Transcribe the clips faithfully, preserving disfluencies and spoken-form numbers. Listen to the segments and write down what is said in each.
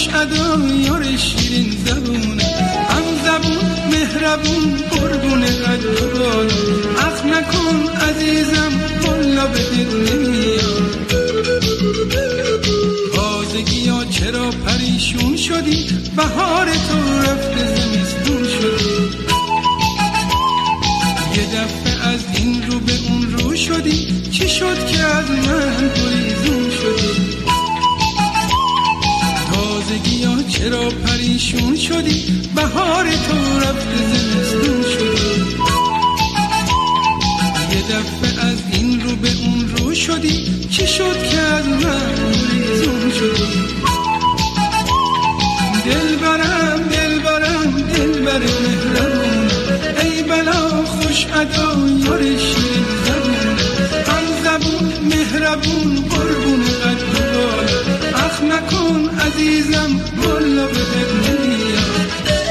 خوش ادا یار شیرین زبونه، هم زبون مهربون قربون قد و بالا. اخ نکن عزیزم والا به دل نمیاد. تازگی ها چرا پریشون شدی، بهار تو رفته زمستون شدی. یه دفعه از این رو به اون رو شدی، چی شد که از من گریزون شدی؟ تازگی ها چرا پریشون شدی، بهار تو رفته زمستون شدی. یه دفعه از این رو به اون رو شدی، چی شد که از من گریزون شدی؟ دل برم دل برم دل برم مهربون، ای بلا خوش ادا یار شیرین زبون، هم زبون مهربون قربون قد و بالا. اخ نکن عزیزم والا به دل نمیاد.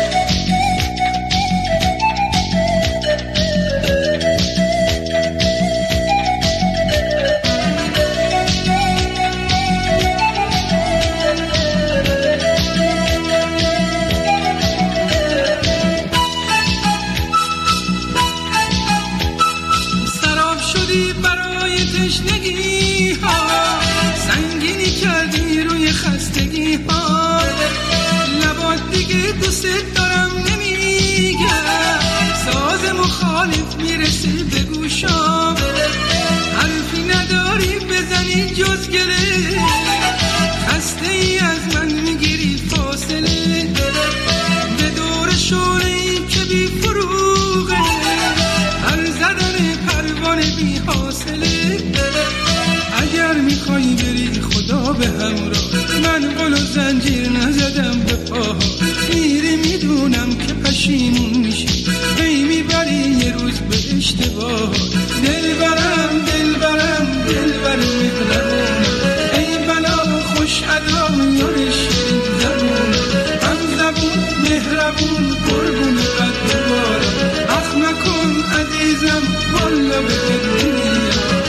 تشنگی ها سنگینی کردی روی خستگی ها، لبات دیگه دوست دارم نمیگه، ساز مخالف میرسه به گوشام، حرفی نداری بزنی جز گله، خسته ای از من میگیری فاصله، به دور شوره ای که بی فروغه، هر زدن پروانه بی حاصله. اگر میخوایی بری خدا به همراه، من قل و زنجیر نزدم به پاها، میری میدونم که پشیمون میشی، هی میبری یه روز به اشتباه. دل برم دل برم دل برم مهربون، ای بلا خوش ادا یار شیرین زبون، هم زبون مهربون قربون قد و بالا. اخ نکن عزیزم والا به دل نمیاد.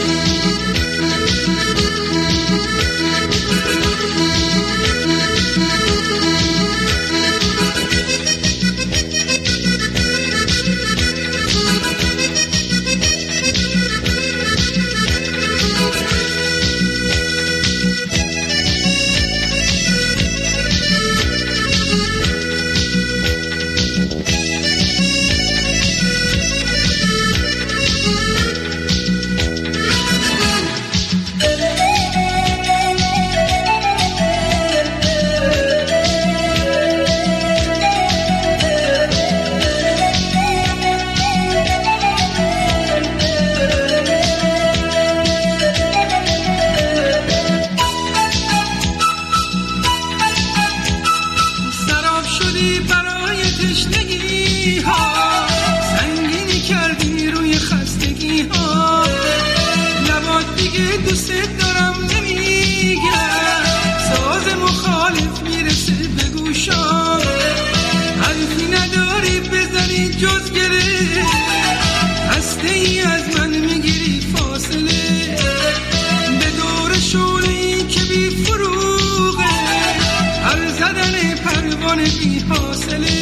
تشنگی ها سنگینی کردی روی خستگی ها، لبات دیگه دوست دارم نمیگه، ساز مخالف میرسه به گوشام، حرفی نداری بزنی جز گره، خسته ای از من میگیری فاصله، به دور شعله‌ای که بی فروغه، هر زدن پروانه بی حاصله.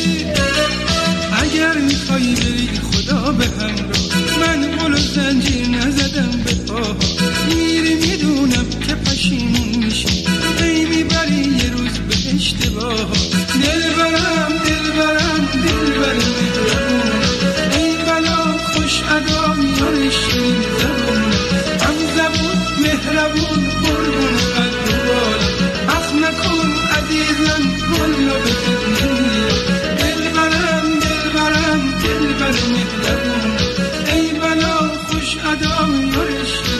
اگر میخوایی بری خدا به همراه، من قل و زنجیر نزدم به پاها، میری میدونم که پشیمون میشی، ای میبری یه روز به اشتباه. دل برم دل برم دل برم مهربون، ای بلا خوش ادا یار شیرین زبون، هم زبون مهربون قربون قد و بالا. اخ نکن عزیزم والا به دل نمیاد. دل برم دل برم دل برم مهربون، ای بلا خوش ادا یار شیرین